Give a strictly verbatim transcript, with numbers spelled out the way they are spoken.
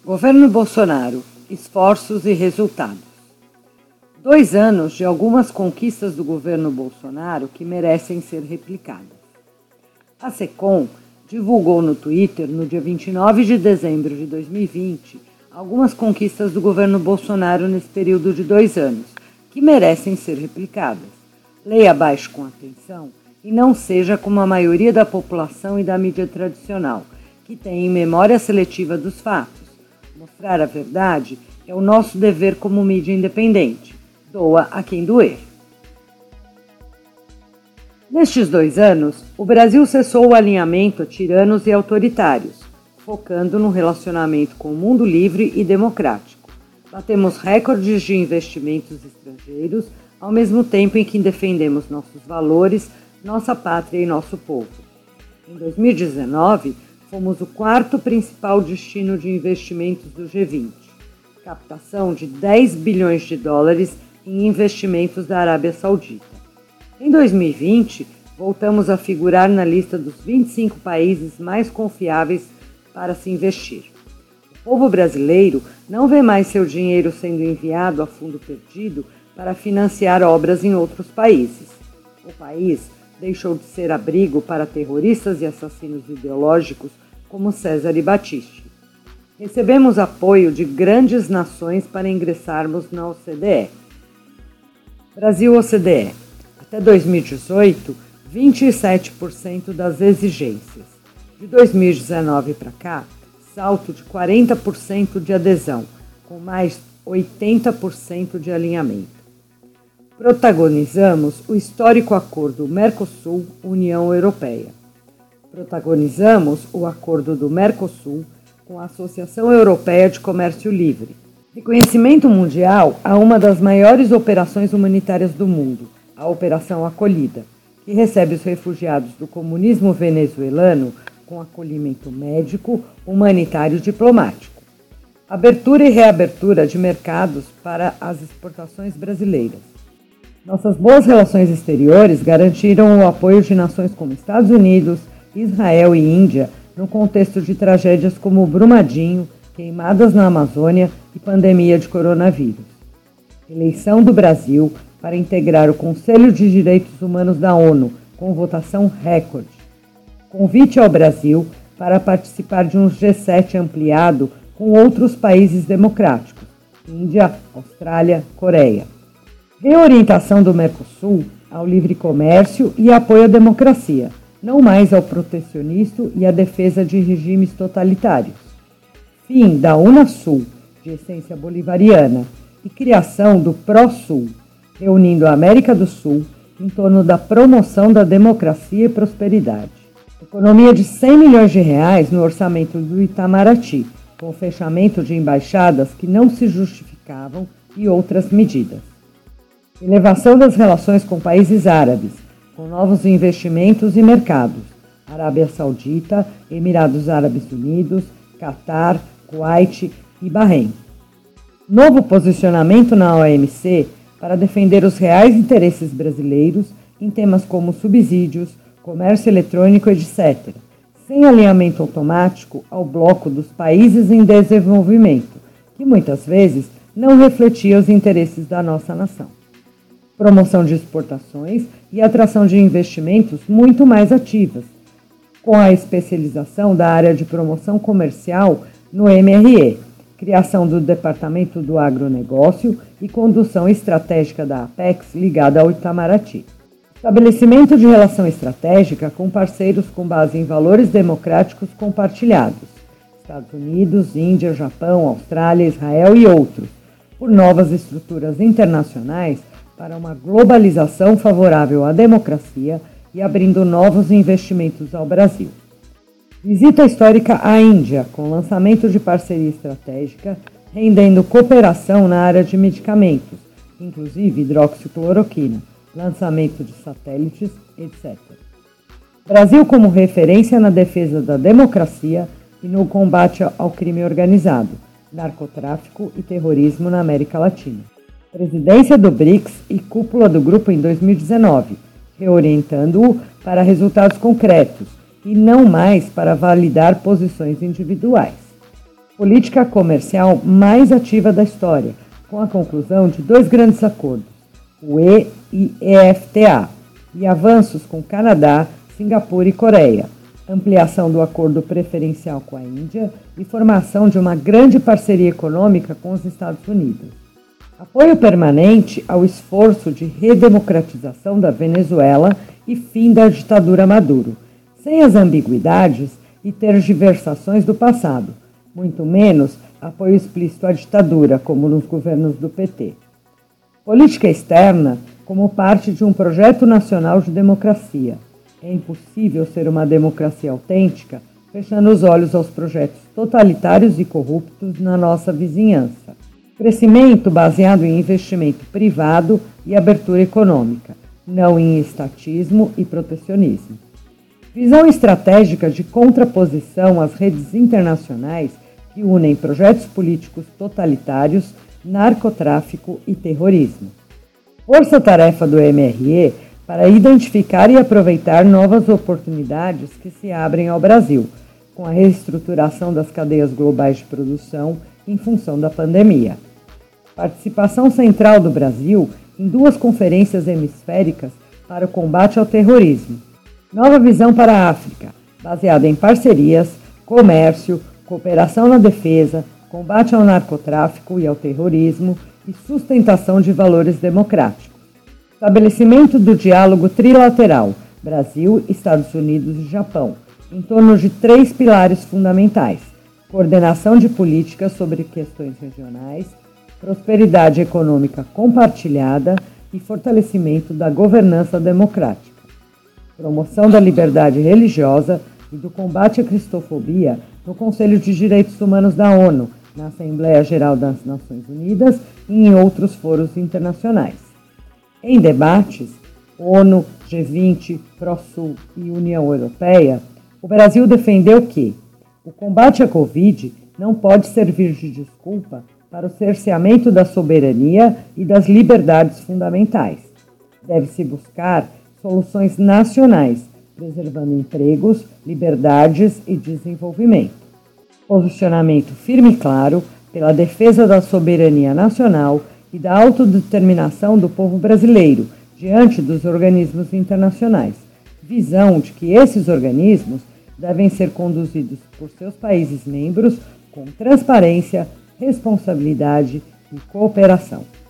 Governo Bolsonaro, esforços e resultados. Dois anos de algumas conquistas do governo Bolsonaro que merecem ser replicadas. A SECOM divulgou no Twitter, no dia vinte e nove de dezembro de dois mil e vinte, algumas conquistas do governo Bolsonaro nesse período de dois anos, que merecem ser replicadas. Leia abaixo com atenção e não seja como a maioria da população e da mídia tradicional, que tem memória seletiva dos fatos. Mostrar a verdade é o nosso dever como mídia independente. Doa a quem doer. Nestes dois anos, o Brasil cessou o alinhamento a tiranos e autoritários, focando no relacionamento com o mundo livre e democrático. Batemos recordes de investimentos estrangeiros, ao mesmo tempo em que defendemos nossos valores, nossa pátria e nosso povo. Em dois mil e dezenove, fomos o quarto principal destino de investimentos do G vinte, captação de dez bilhões de dólares em investimentos da Arábia Saudita. Em dois mil e vinte, voltamos a figurar na lista dos vinte e cinco países mais confiáveis para se investir. O povo brasileiro não vê mais seu dinheiro sendo enviado a fundo perdido para financiar obras em outros países. O país deixou de ser abrigo para terroristas e assassinos ideológicos como César e Batiste. Recebemos apoio de grandes nações para ingressarmos na O C D E. Brasil-O C D E. Até dois mil e dezoito, vinte e sete por cento das exigências. De dois mil e dezenove para cá, salto de quarenta por cento de adesão, com mais oitenta por cento de alinhamento. Protagonizamos o histórico acordo Mercosul-União Europeia. Protagonizamos o acordo do Mercosul com a Associação Europeia de Comércio Livre. Reconhecimento mundial a uma das maiores operações humanitárias do mundo, a Operação Acolhida, que recebe os refugiados do comunismo venezuelano com acolhimento médico, humanitário e diplomático. Abertura e reabertura de mercados para as exportações brasileiras. Nossas boas relações exteriores garantiram o apoio de nações como Estados Unidos, Israel e Índia no contexto de tragédias como Brumadinho, queimadas na Amazônia e pandemia de coronavírus. Eleição do Brasil para integrar o Conselho de Direitos Humanos da ONU, com votação recorde. Convite ao Brasil para participar de um G sete ampliado com outros países democráticos, Índia, Austrália, Coreia. Reorientação do Mercosul ao livre comércio e apoio à democracia, não mais ao protecionismo e à defesa de regimes totalitários. Fim da Unasul, de essência bolivariana, e criação do Pró-Sul, reunindo a América do Sul em torno da promoção da democracia e prosperidade. Economia de cem milhões de reais no orçamento do Itamaraty, com o fechamento de embaixadas que não se justificavam e outras medidas. Elevação das relações com países árabes, com novos investimentos e mercados, Arábia Saudita, Emirados Árabes Unidos, Catar, Kuwait e Bahrein. Novo posicionamento na O M C para defender os reais interesses brasileiros em temas como subsídios, comércio eletrônico, etcétera, sem alinhamento automático ao bloco dos países em desenvolvimento, que muitas vezes não refletia os interesses da nossa nação. Promoção de exportações e atração de investimentos muito mais ativas, com a especialização da área de promoção comercial no M R E, criação do Departamento do Agronegócio e condução estratégica da Apex ligada ao Itamaraty. Estabelecimento de relação estratégica com parceiros com base em valores democráticos compartilhados, Estados Unidos, Índia, Japão, Austrália, Israel e outros, por novas estruturas internacionais para uma globalização favorável à democracia e abrindo novos investimentos ao Brasil. Visita histórica à Índia, com lançamento de parceria estratégica, rendendo cooperação na área de medicamentos, inclusive hidroxicloroquina, lançamento de satélites, etcétera. Brasil como referência na defesa da democracia e no combate ao crime organizado, narcotráfico e terrorismo na América Latina. Presidência do BRICS e cúpula do grupo em dois mil e dezenove, reorientando-o para resultados concretos e não mais para validar posições individuais. política comercial mais ativa da história, com a conclusão de dois grandes acordos, o E e E F T A, e avanços com Canadá, Singapura e Coreia, ampliação do acordo preferencial com a Índia e formação de uma grande parceria econômica com os Estados Unidos. Apoio permanente ao esforço de redemocratização da Venezuela e fim da ditadura Maduro, sem as ambiguidades e tergiversações do passado, muito menos apoio explícito à ditadura, como nos governos do P T. Política externa como parte de um projeto nacional de democracia. É impossível ser uma democracia autêntica fechando os olhos aos projetos totalitários e corruptos na nossa vizinhança. Crescimento baseado em investimento privado e abertura econômica, não em estatismo e protecionismo. Visão estratégica de contraposição às redes internacionais que unem projetos políticos totalitários, narcotráfico e terrorismo. Força-tarefa do M R E para identificar e aproveitar novas oportunidades que se abrem ao Brasil, com a reestruturação das cadeias globais de produção em função da pandemia. Participação central do Brasil em duas conferências hemisféricas para o combate ao terrorismo. Nova visão para a África, baseada em parcerias, comércio, cooperação na defesa, combate ao narcotráfico e ao terrorismo e sustentação de valores democráticos. Estabelecimento do diálogo trilateral Brasil, Estados Unidos e Japão, em torno de três pilares fundamentais: coordenação de políticas sobre questões regionais, prosperidade econômica compartilhada e fortalecimento da governança democrática. Promoção da liberdade religiosa e do combate à cristofobia no Conselho de Direitos Humanos da ONU, na Assembleia Geral das Nações Unidas e em outros foros internacionais. Em debates, ONU, G vinte, ProSul e União Europeia, o Brasil defendeu que o combate à Covid não pode servir de desculpa para o cerceamento da soberania e das liberdades fundamentais. Deve-se buscar soluções nacionais, preservando empregos, liberdades e desenvolvimento. Posicionamento firme e claro pela defesa da soberania nacional e da autodeterminação do povo brasileiro diante dos organismos internacionais. Visão de que esses organismos devem ser conduzidos por seus países membros com transparência, responsabilidade e cooperação.